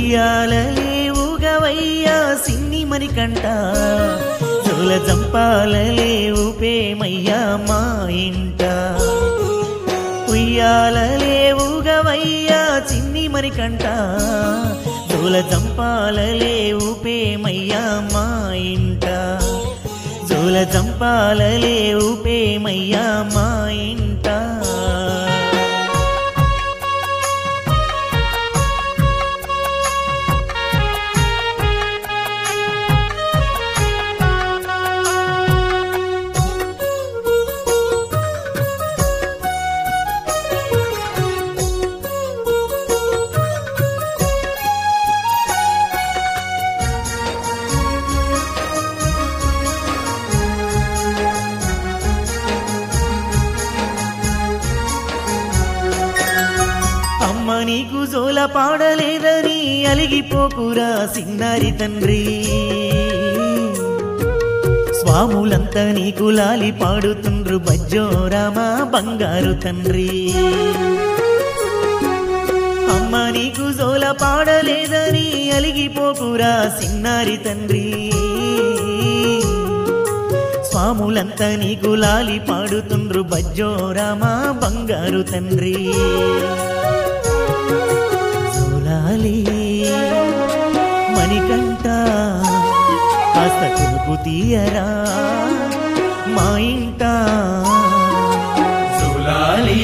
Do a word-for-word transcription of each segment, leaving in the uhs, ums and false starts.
ఉయ్యాలలే ఊగవయ్యా సిన్ని మణికంఠ జోల జంపాలలే ఊపేమయ్యా మా ఇంట ఉయ్యాలలే ఊగవయ్యా చిన్ని మణికంఠ జోల జంపాలలే ఊపేమయ్యా మా ఇంట జోల జంపాలలే ఊపేమయ్యా మా ఇంట నీకు జోల పాడలేదని అలిగిపోకురా సిన్నారి తండ్రి స్వాములంతా నీకు లాలి పాడుతుండ్రు బజ్జోరామా బంగారు తండ్రి అమ్మ నీకు జోల పాడలేదని అలిగిపోకురా సిన్నారి తండ్రి స్వాములంతా నీకు లాలి పాడుతుండ్రు బజ్జోరామా బంగారు తండ్రి మణికంఠ కాస్త కొనుకు తీయరా మా ఇంట జోలాలి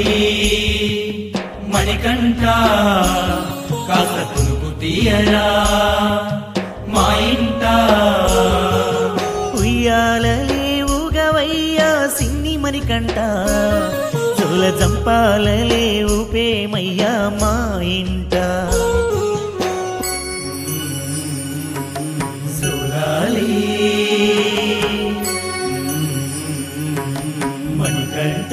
మణికంఠ కాస్త కొనుకు తీయరా మా ఇంట ఉయ్యాలలే ఊగవయ్యా సిన్ని మణికంఠ జోల జంపాలలే ఊపేమయ్యా మా ఇంట మణికంఠ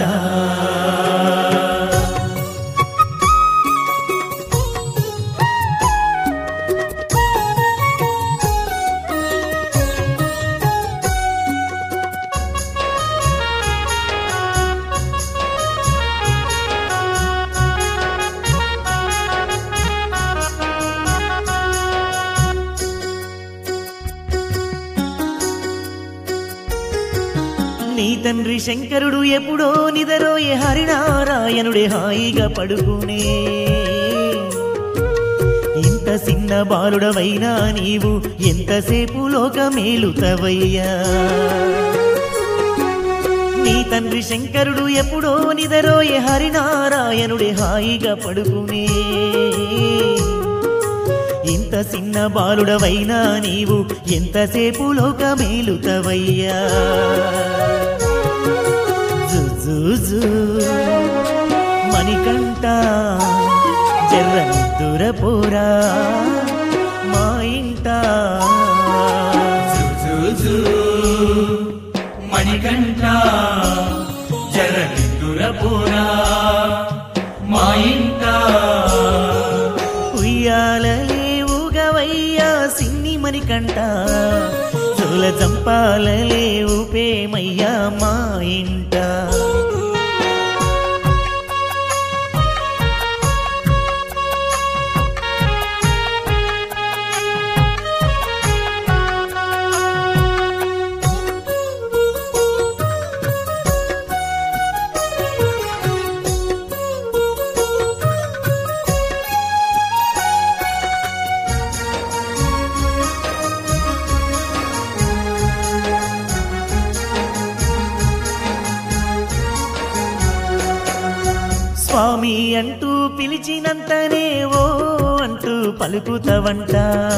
నీ తండ్రి శంకరుడు ఎప్పుడో నిదరోయే హరినారాయణుడే హాయిగా పడుకునే ఇంత చిన్న బాలుడవైనా నీవు ఎంతసేపు లోకమేలుతవయ్యా నీ తండ్రి శంకరుడు ఎప్పుడో నిదరోయే హరినారాయణుడే హాయిగా పడుకునే ఇంత చిన్న బాలుడవైనా నీవు ఎంతసేపు లోకమేలుతవయ్యా జుజుజు మణికంఠ జర్ర నిద్దురపోరా మా ఇంట జుజుజు మణికంఠ జర్ర నిద్దురపోరా మా ఇంట ఉయ్యాలలే ఊగవయ్యా సిన్ని మణికంఠ జోల జంపాలలే ఊపేమయ్యా మా ఇంట స్వామి అంటూ పిలిచినంతనే ఓ అంటూ పలుకుతవంట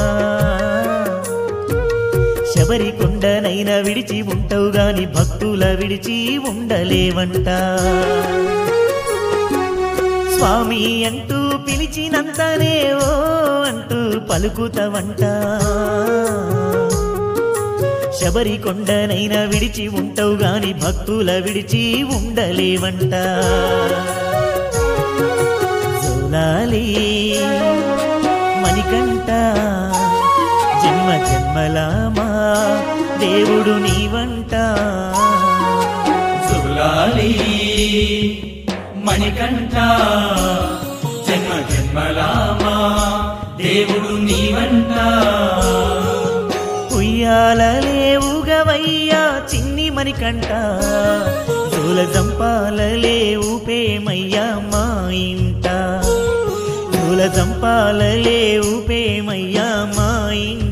శబరి కొండనైనా విడిచి ఉంటావు గాని భక్తుల విడిచి ఉండలేవంట స్వామి అంటూ పిలిచినంతనే ఓ అంటూ పలుకుతవంట శబరి కొండనైనా విడిచి ఉంటావు గాని భక్తుల విడిచి ఉండలేవంట జోలాలి మణికంఠ జన్మ జన్మలామా దేవుడు నీవంట జోలాలి మణికంఠ జన్మ జన్మలామా దేవుడు నీవంట ఉయ్యాలలే ఊగవయ్యా చిన్ని మణికంట జూల జంపాలలే ఊపేమయ్యా మా ఇంట జూల జంపాలలే ఊపేమయ్యా మా ఇంట